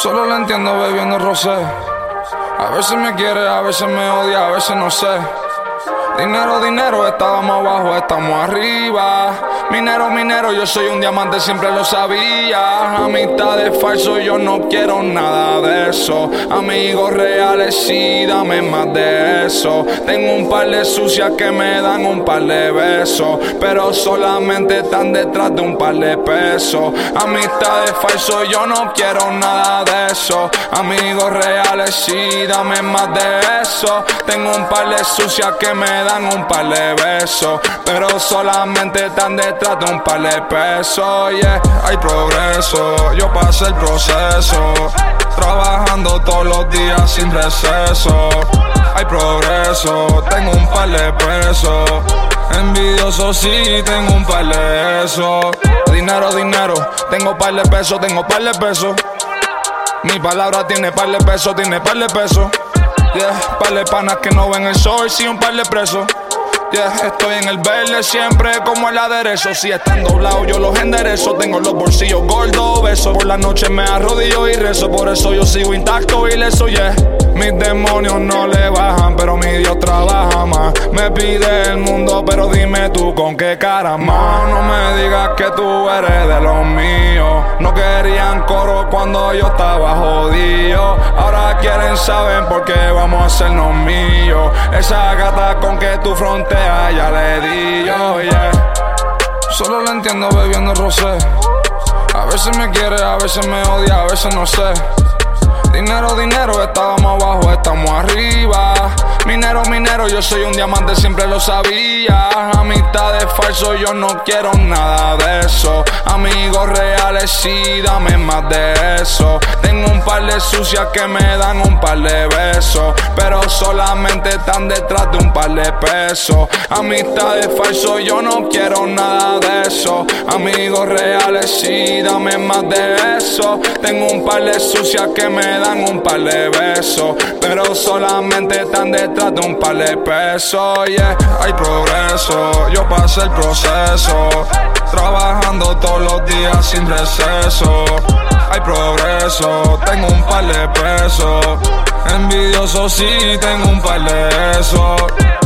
Solo la entiendo bebiendo rosé. A veces me quiere, a veces me odia, a veces no sé. Dinero, dinero, estábamos abajo, estamos arriba. Minero, minero, yo soy un diamante, siempre lo sabía. Amistades falsos, yo no quiero nada de eso. Amigos reales, sí, dame más de eso. Tengo un par de sucias que me dan un par de besos, pero solamente están detrás de un par de pesos. Amistades falsos, yo no quiero nada de eso. Amigos reales, sí, dame más de eso. Tengo un par de sucias que me dan un par de besos, pero solamente están detrás de un par de pesos. Yeah, hay progreso, yo pasé el proceso, trabajando todos los días sin receso. Hay progreso, tengo un par de pesos. Envidioso sí, tengo un par de eso. Dinero, dinero, tengo par de pesos, tengo par de pesos. Mi palabra tiene par de pesos, tiene par de pesos. Yeah, par de panas que no ven el sol, sí, un par de presos. Yeah, estoy en el verde siempre como el aderezo. Si están doblados yo los enderezo. Tengo los bolsillos gordos, besos. Por la noche me arrodillo y rezo. Por eso yo sigo intacto y leso, yeah. Mis demonios no le bajan, pero mi Dios trabaja más. Me pide el mundo, pero dime tú con qué cara más. No me digas que tú eres de los míos. No querían coro cuando yo estaba jodido. Ahora quieren saber por qué vamos a hacernos míos. Esa gata con que tú fronteas ya le di yo, yeah. Solo la entiendo bebiendo rosé. A veces me quiere, a veces me odia, a veces no sé. Dinero, dinero, estábamos abajo, estamos arriba. Minero, minero, yo soy un diamante, siempre lo sabía. Amistades falsos, yo no quiero nada de eso. Amigos reales, sí, dame más de eso. Tengo un par de sucias que me dan un par de besos, pero solamente están detrás de un par de pesos. Amistades falsos, yo no quiero nada de eso. Amigos reales, sí, dame más de eso. Tengo un par de sucias que me dan un par de besos, pero solamente están detrás de un par de pesos. Yeah, hay progreso, yo pasé el proceso, trabajando todos los días sin receso. Hay progreso, tengo un par de pesos. Envidioso sí, tengo un par de esos.